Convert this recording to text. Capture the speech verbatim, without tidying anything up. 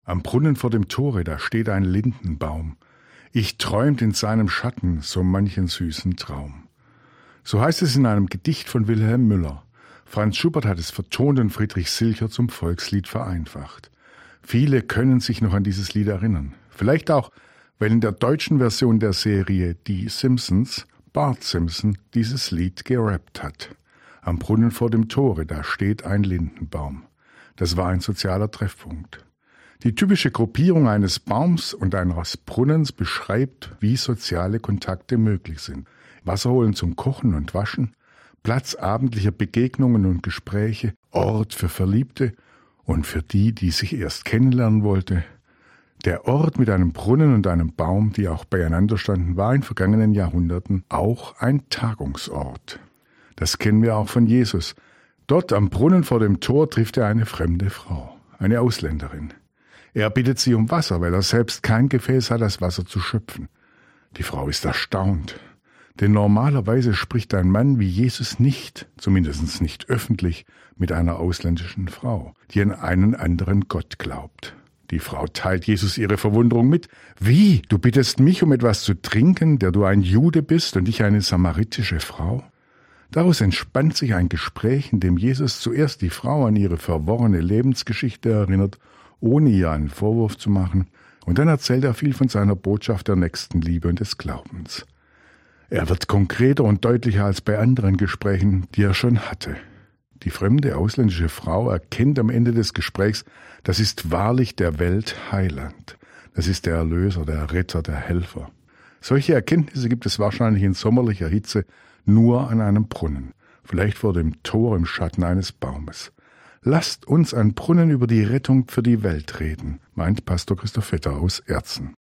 Am Brunnen vor dem Tore, da steht ein Lindenbaum. Ich träumt in seinem Schatten so manchen süßen Traum. So heißt es in einem Gedicht von Wilhelm Müller. Franz Schubert hat es vertont und Friedrich Silcher zum Volkslied vereinfacht. Viele können sich noch an dieses Lied erinnern. Vielleicht auch, weil in der deutschen Version der Serie Die Simpsons Bart Simpson dieses Lied gerappt hat. Am Brunnen vor dem Tore, da steht ein Lindenbaum. Das war ein sozialer Treffpunkt. Die typische Gruppierung eines Baums und eines Brunnens beschreibt, wie soziale Kontakte möglich sind. Wasser holen zum Kochen und Waschen, Platz abendlicher Begegnungen und Gespräche, Ort für Verliebte und für die, die sich erst kennenlernen wollte. Der Ort mit einem Brunnen und einem Baum, die auch beieinander standen, war in vergangenen Jahrhunderten auch ein Tagungsort. Das kennen wir auch von Jesus. Dort am Brunnen vor dem Tor trifft er eine fremde Frau, eine Ausländerin. Er bittet sie um Wasser, weil er selbst kein Gefäß hat, das Wasser zu schöpfen. Die Frau ist erstaunt, denn normalerweise spricht ein Mann wie Jesus nicht, zumindest nicht öffentlich, mit einer ausländischen Frau, die an einen anderen Gott glaubt. Die Frau teilt Jesus ihre Verwunderung mit. Wie? Du bittest mich um etwas zu trinken, der du ein Jude bist und ich eine samaritische Frau? Daraus entspannt sich ein Gespräch, in dem Jesus zuerst die Frau an ihre verworrene Lebensgeschichte erinnert, ohne ihr einen Vorwurf zu machen, und dann erzählt er viel von seiner Botschaft der Nächstenliebe und des Glaubens. Er wird konkreter und deutlicher als bei anderen Gesprächen, die er schon hatte. Die fremde ausländische Frau erkennt am Ende des Gesprächs, das ist wahrlich der Welt Heiland. Das ist der Erlöser, der Retter, der Helfer. Solche Erkenntnisse gibt es wahrscheinlich in sommerlicher Hitze nur an einem Brunnen, vielleicht vor dem Tor im Schatten eines Baumes. Lasst uns an Brunnen über die Rettung für die Welt reden, meint Pastor Christoph Vetter aus Erzen.